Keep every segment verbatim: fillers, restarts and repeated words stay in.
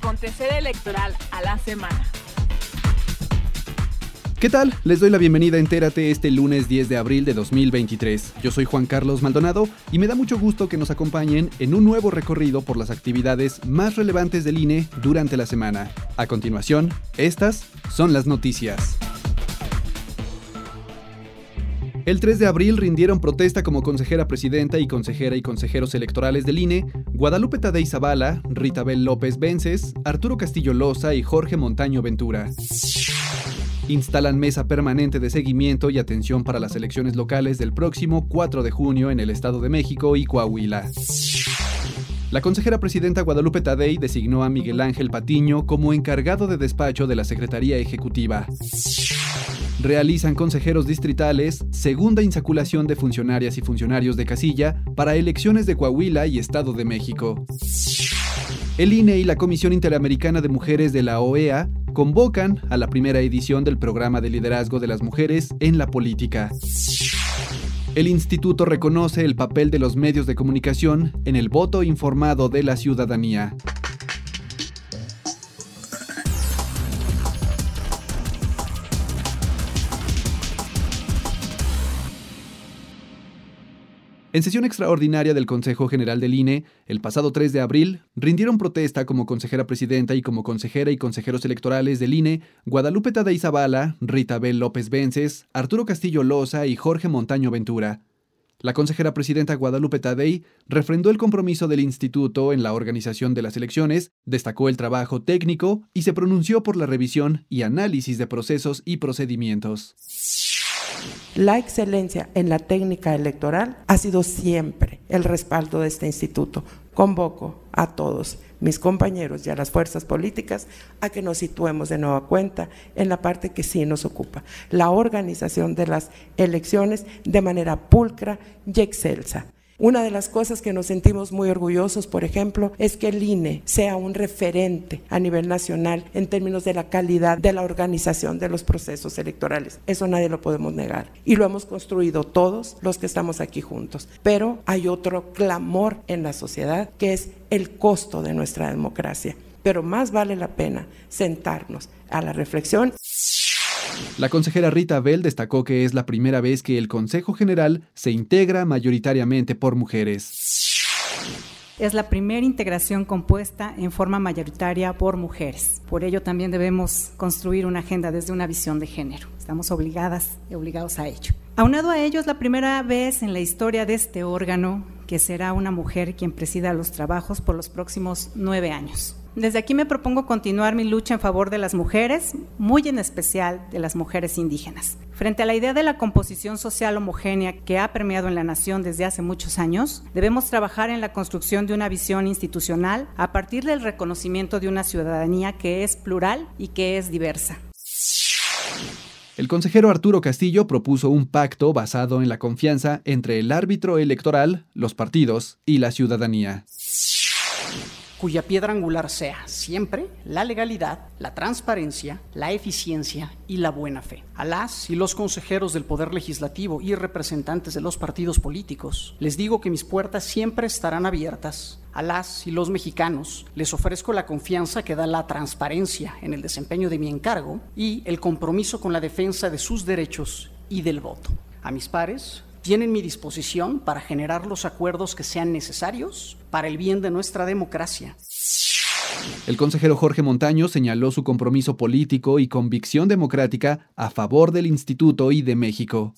acontecer electoral a la semana. ¿Qué tal? Les doy la bienvenida a Entérate este lunes diez de abril de dos mil veintitrés. Yo soy Juan Carlos Maldonado y me da mucho gusto que nos acompañen en un nuevo recorrido por las actividades más relevantes del I N E durante la semana. A continuación, estas son las noticias. El tres de abril rindieron protesta como consejera presidenta y consejera y consejeros electorales del I N E Guadalupe Tadei Zavala, Rita Bel López Vences, Arturo Castillo Loza y Jorge Montaño Ventura. Instalan mesa permanente de seguimiento y atención para las elecciones locales del próximo cuatro de junio en el Estado de México y Coahuila. La consejera presidenta Guadalupe Tadei designó a Miguel Ángel Patiño como encargado de despacho de la Secretaría Ejecutiva. Realizan consejeros distritales segunda insaculación de funcionarias y funcionarios de casilla para elecciones de Coahuila y Estado de México. El I N E y la Comisión Interamericana de Mujeres de la O E A convocan a la primera edición del Programa de Liderazgo de las Mujeres en la Política. El instituto reconoce el papel de los medios de comunicación en el voto informado de la ciudadanía. En sesión extraordinaria del Consejo General del I N E, el pasado tres de abril, rindieron protesta como consejera presidenta y como consejera y consejeros electorales del I N E Guadalupe Tadei Zavala, Rita Bel López Vences, Arturo Castillo Loza y Jorge Montaño Ventura. La consejera presidenta Guadalupe Tadei refrendó el compromiso del instituto en la organización de las elecciones, destacó el trabajo técnico y se pronunció por la revisión y análisis de procesos y procedimientos. La excelencia en la técnica electoral ha sido siempre el respaldo de este instituto. Convoco a todos mis compañeros y a las fuerzas políticas a que nos situemos de nueva cuenta en la parte que sí nos ocupa, la organización de las elecciones de manera pulcra y excelsa. Una de las cosas que nos sentimos muy orgullosos, por ejemplo, es que el I N E sea un referente a nivel nacional en términos de la calidad de la organización de los procesos electorales. Eso nadie lo podemos negar. Y lo hemos construido todos los que estamos aquí juntos. Pero hay otro clamor en la sociedad que es el costo de nuestra democracia. Pero más vale la pena sentarnos a la reflexión. La consejera Rita Bel destacó que es la primera vez que el Consejo General se integra mayoritariamente por mujeres. Es la primera integración compuesta en forma mayoritaria por mujeres. Por ello también debemos construir una agenda desde una visión de género. Estamos obligadas y obligados a ello. Aunado a ello, es la primera vez en la historia de este órgano que será una mujer quien presida los trabajos por los próximos nueve años. Desde aquí me propongo continuar mi lucha en favor de las mujeres, muy en especial de las mujeres indígenas. Frente a la idea de la composición social homogénea que ha permeado en la nación desde hace muchos años, debemos trabajar en la construcción de una visión institucional a partir del reconocimiento de una ciudadanía que es plural y que es diversa. El consejero Arturo Castillo propuso un pacto basado en la confianza entre el árbitro electoral, los partidos y la ciudadanía. Cuya piedra angular sea siempre la legalidad, la transparencia, la eficiencia y la buena fe. A las y los consejeros del Poder Legislativo y representantes de los partidos políticos, les digo que mis puertas siempre estarán abiertas. A las y los mexicanos les ofrezco la confianza que da la transparencia en el desempeño de mi encargo y el compromiso con la defensa de sus derechos y del voto. A mis pares, tienen mi disposición para generar los acuerdos que sean necesarios para el bien de nuestra democracia. El consejero Jorge Montaño señaló su compromiso político y convicción democrática a favor del Instituto y de México.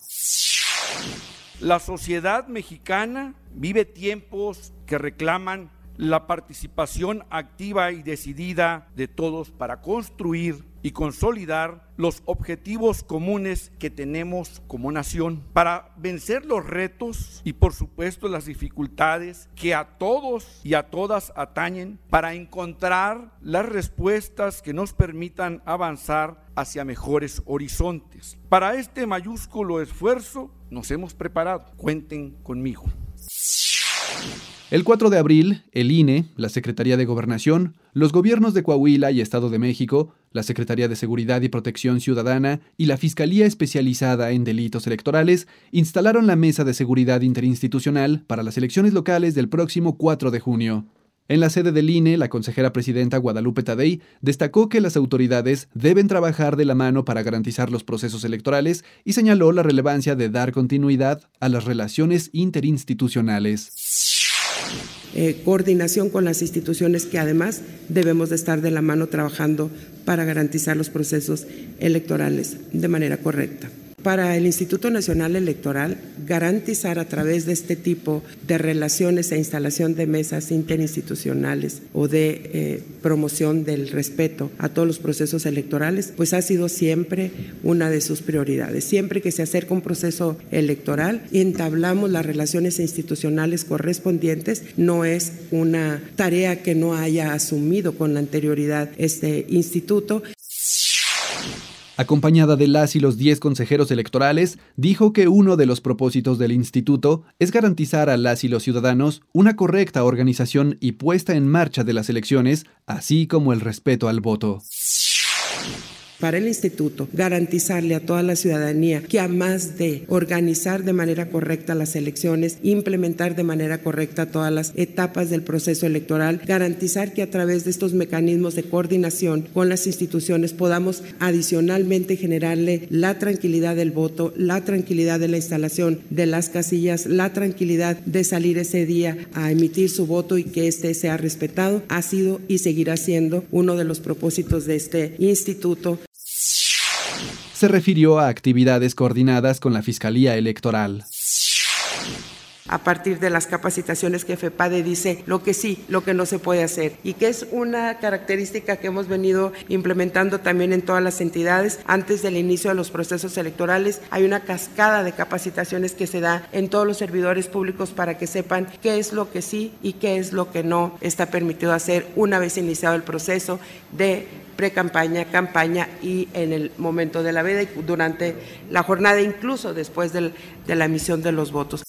La sociedad mexicana vive tiempos que reclaman la participación activa y decidida de todos para construir y consolidar los objetivos comunes que tenemos como nación, para vencer los retos y por supuesto las dificultades que a todos y a todas atañen, para encontrar las respuestas que nos permitan avanzar hacia mejores horizontes. Para este mayúsculo esfuerzo nos hemos preparado. Cuenten conmigo. El cuatro de abril, el I N E, la Secretaría de Gobernación, los gobiernos de Coahuila y Estado de México, la Secretaría de Seguridad y Protección Ciudadana y la Fiscalía Especializada en Delitos Electorales instalaron la Mesa de Seguridad Interinstitucional para las elecciones locales del próximo cuatro de junio. En la sede del I N E, la consejera presidenta Guadalupe Tadei destacó que las autoridades deben trabajar de la mano para garantizar los procesos electorales y señaló la relevancia de dar continuidad a las relaciones interinstitucionales. Eh, coordinación con las instituciones que además debemos de estar de la mano trabajando para garantizar los procesos electorales de manera correcta. Para el Instituto Nacional Electoral, garantizar a través de este tipo de relaciones e instalación de mesas interinstitucionales o de eh, promoción del respeto a todos los procesos electorales, pues ha sido siempre una de sus prioridades. Siempre que se acerca un proceso electoral, entablamos las relaciones institucionales correspondientes. No es una tarea que no haya asumido con la anterioridad este instituto. Acompañada de las y los diez consejeros electorales, dijo que uno de los propósitos del instituto es garantizar a las y los ciudadanos una correcta organización y puesta en marcha de las elecciones, así como el respeto al voto. Para el instituto, garantizarle a toda la ciudadanía que además de organizar de manera correcta las elecciones, implementar de manera correcta todas las etapas del proceso electoral, garantizar que a través de estos mecanismos de coordinación con las instituciones podamos adicionalmente generarle la tranquilidad del voto, la tranquilidad de la instalación de las casillas, la tranquilidad de salir ese día a emitir su voto y que éste sea respetado, ha sido y seguirá siendo uno de los propósitos de este instituto. Se refirió a actividades coordinadas con la Fiscalía Electoral. A partir de las capacitaciones que FEPADE dice lo que sí, lo que no se puede hacer, y que es una característica que hemos venido implementando también en todas las entidades. Antes del inicio de los procesos electorales hay una cascada de capacitaciones que se da en todos los servidores públicos para que sepan qué es lo que sí y qué es lo que no está permitido hacer una vez iniciado el proceso de pre-campaña, campaña y en el momento de la veda y durante la jornada, incluso después del, de la emisión de los votos.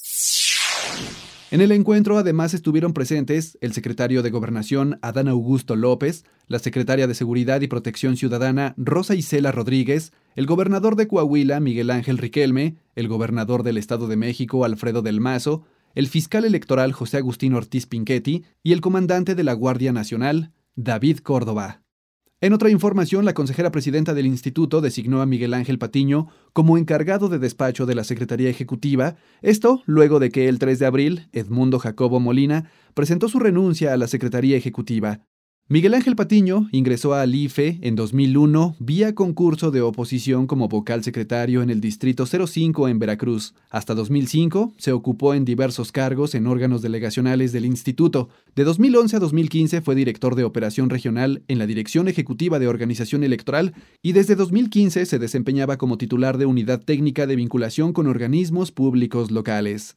En el encuentro además estuvieron presentes el secretario de Gobernación Adán Augusto López, la secretaria de Seguridad y Protección Ciudadana Rosa Isela Rodríguez, el gobernador de Coahuila Miguel Ángel Riquelme, el gobernador del Estado de México Alfredo del Mazo, el fiscal electoral José Agustín Ortiz Pinchetti y el comandante de la Guardia Nacional David Córdoba. En otra información, la consejera presidenta del instituto designó a Miguel Ángel Patiño como encargado de despacho de la Secretaría Ejecutiva, esto luego de que el tres de abril, Edmundo Jacobo Molina presentó su renuncia a la Secretaría Ejecutiva. Miguel Ángel Patiño ingresó al I F E en dos mil uno vía concurso de oposición como vocal secretario en el Distrito cero cinco en Veracruz. Hasta dos mil cinco se ocupó en diversos cargos en órganos delegacionales del instituto. De dos mil once a dos mil quince fue director de operación regional en la Dirección Ejecutiva de Organización Electoral y desde dos mil quince se desempeñaba como titular de Unidad Técnica de Vinculación con Organismos Públicos Locales.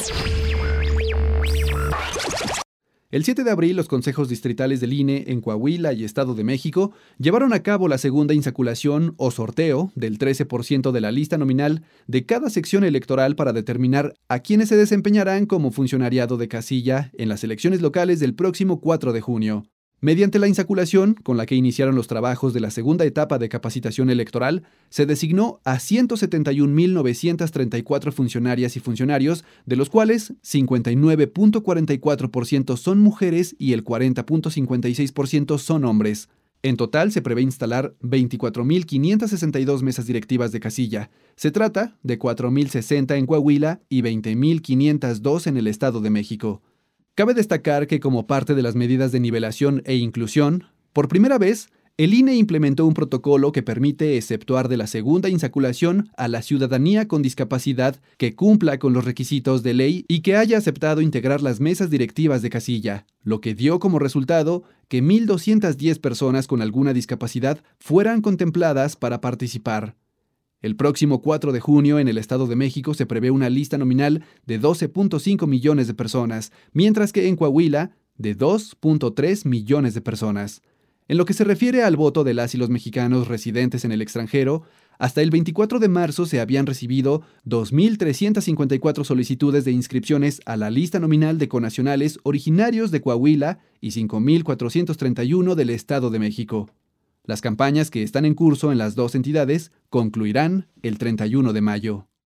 El siete de abril, los consejos distritales del I N E en Coahuila y Estado de México llevaron a cabo la segunda insaculación o sorteo del trece por ciento de la lista nominal de cada sección electoral para determinar a quienes se desempeñarán como funcionariado de casilla en las elecciones locales del próximo cuatro de junio. Mediante la insaculación, con la que iniciaron los trabajos de la segunda etapa de capacitación electoral, se designó a ciento setenta y un mil novecientos treinta y cuatro funcionarias y funcionarios, de los cuales cincuenta y nueve punto cuarenta y cuatro por ciento son mujeres y el cuarenta punto cincuenta y seis por ciento son hombres. En total se prevé instalar veinticuatro mil quinientas sesenta y dos mesas directivas de casilla. Se trata de cuatro mil sesenta en Coahuila y veinte mil quinientos dos en el Estado de México. Cabe destacar que como parte de las medidas de nivelación e inclusión, por primera vez, el I N E implementó un protocolo que permite exceptuar de la segunda insaculación a la ciudadanía con discapacidad que cumpla con los requisitos de ley y que haya aceptado integrar las mesas directivas de casilla, lo que dio como resultado que mil doscientas diez personas con alguna discapacidad fueran contempladas para participar. El próximo cuatro de junio en el Estado de México se prevé una lista nominal de doce punto cinco millones de personas, mientras que en Coahuila de dos punto tres millones de personas. En lo que se refiere al voto de las y los mexicanos residentes en el extranjero, hasta el veinticuatro de marzo se habían recibido dos mil trescientas cincuenta y cuatro solicitudes de inscripciones a la lista nominal de connacionales originarios de Coahuila y cinco mil cuatrocientos treinta y uno del Estado de México. Las campañas que están en curso en las dos entidades concluirán el treinta y uno de mayo.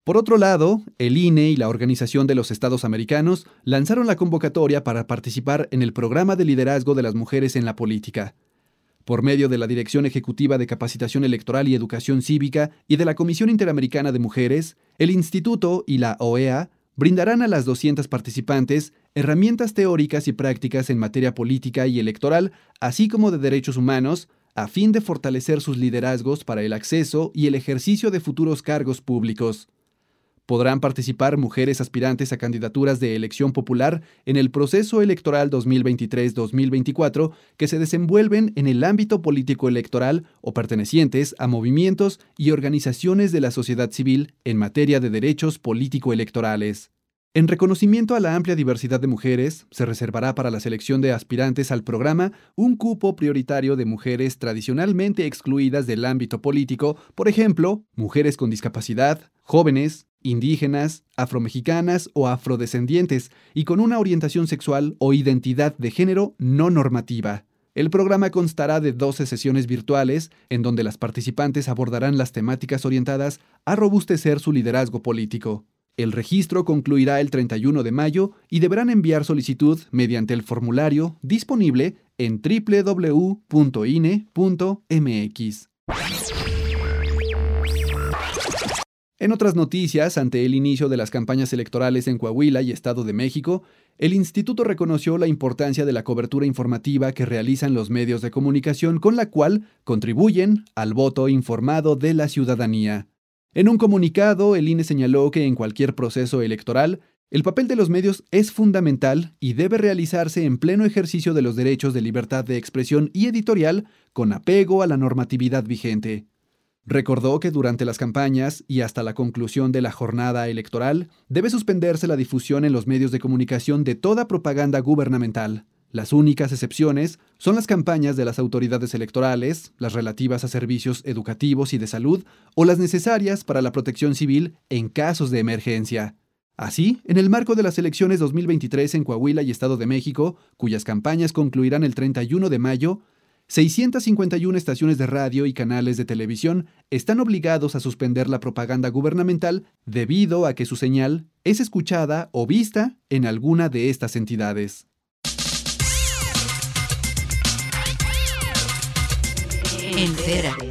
Por otro lado, el I N E y la Organización de los Estados Americanos lanzaron la convocatoria para participar en el Programa de Liderazgo de las Mujeres en la Política. Por medio de la Dirección Ejecutiva de Capacitación Electoral y Educación Cívica y de la Comisión Interamericana de Mujeres, el Instituto y la O E A brindarán a las doscientas participantes herramientas teóricas y prácticas en materia política y electoral, así como de derechos humanos, a fin de fortalecer sus liderazgos para el acceso y el ejercicio de futuros cargos públicos. Podrán participar mujeres aspirantes a candidaturas de elección popular en el proceso electoral dos mil veintitrés dos mil veinticuatro que se desenvuelven en el ámbito político electoral o pertenecientes a movimientos y organizaciones de la sociedad civil en materia de derechos político-electorales. En reconocimiento a la amplia diversidad de mujeres, se reservará para la selección de aspirantes al programa un cupo prioritario de mujeres tradicionalmente excluidas del ámbito político, por ejemplo, mujeres con discapacidad, jóvenes, indígenas, afromexicanas o afrodescendientes, y con una orientación sexual o identidad de género no normativa. El programa constará de doce sesiones virtuales, en donde las participantes abordarán las temáticas orientadas a robustecer su liderazgo político. El registro concluirá el treinta y uno de mayo y deberán enviar solicitud mediante el formulario disponible en doble u doble u doble u punto i n e punto m x. En otras noticias, ante el inicio de las campañas electorales en Coahuila y Estado de México, el instituto reconoció la importancia de la cobertura informativa que realizan los medios de comunicación, con la cual contribuyen al voto informado de la ciudadanía. En un comunicado, el I N E señaló que en cualquier proceso electoral, el papel de los medios es fundamental y debe realizarse en pleno ejercicio de los derechos de libertad de expresión y editorial con apego a la normatividad vigente. Recordó que durante las campañas y hasta la conclusión de la jornada electoral, debe suspenderse la difusión en los medios de comunicación de toda propaganda gubernamental. Las únicas excepciones son las campañas de las autoridades electorales, las relativas a servicios educativos y de salud, o las necesarias para la protección civil en casos de emergencia. Así, en el marco de las elecciones dos mil veintitrés en Coahuila y Estado de México, cuyas campañas concluirán el treinta y uno de mayo, seiscientas cincuenta y una estaciones de radio y canales de televisión están obligados a suspender la propaganda gubernamental debido a que su señal es escuchada o vista en alguna de estas entidades. Entérate.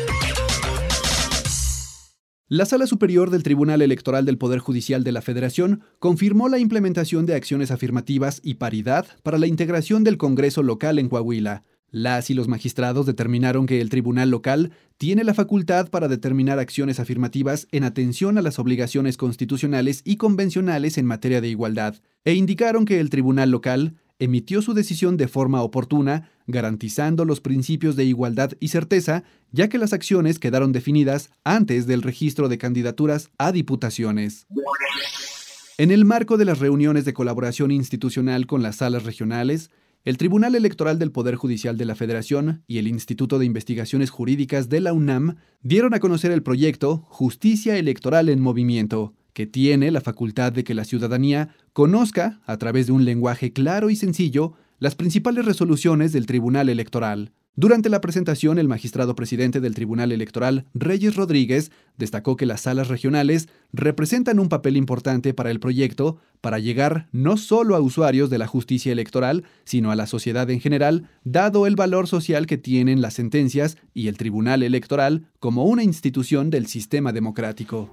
La Sala Superior del Tribunal Electoral del Poder Judicial de la Federación confirmó la implementación de acciones afirmativas y paridad para la integración del Congreso local en Coahuila. Las y los magistrados determinaron que el tribunal local tiene la facultad para determinar acciones afirmativas en atención a las obligaciones constitucionales y convencionales en materia de igualdad, e indicaron que el tribunal local emitió su decisión de forma oportuna, garantizando los principios de igualdad y certeza, ya que las acciones quedaron definidas antes del registro de candidaturas a diputaciones. En el marco de las reuniones de colaboración institucional con las salas regionales, el Tribunal Electoral del Poder Judicial de la Federación y el Instituto de Investigaciones Jurídicas de la UNAM dieron a conocer el proyecto Justicia Electoral en Movimiento, que tiene la facultad de que la ciudadanía conozca, a través de un lenguaje claro y sencillo, las principales resoluciones del Tribunal Electoral. Durante la presentación, el magistrado presidente del Tribunal Electoral, Reyes Rodríguez, destacó que las salas regionales representan un papel importante para el proyecto para llegar no solo a usuarios de la justicia electoral, sino a la sociedad en general, dado el valor social que tienen las sentencias y el Tribunal Electoral como una institución del sistema democrático.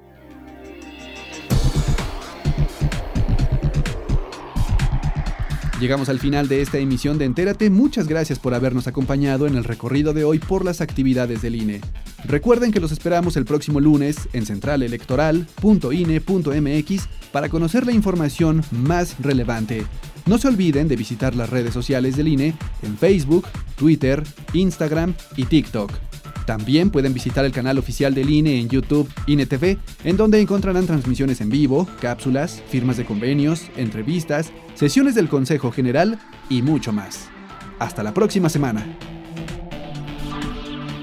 Llegamos al final de esta emisión de Entérate. Muchas gracias por habernos acompañado en el recorrido de hoy por las actividades del I N E. Recuerden que los esperamos el próximo lunes en central electoral punto i n e punto m x para conocer la información más relevante. No se olviden de visitar las redes sociales del I N E en Facebook, Twitter, Instagram y TikTok. También pueden visitar el canal oficial del I N E en YouTube, I N E T V, en donde encontrarán transmisiones en vivo, cápsulas, firmas de convenios, entrevistas, sesiones del Consejo General y mucho más. Hasta la próxima semana.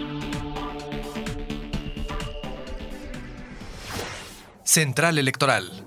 Central Electoral.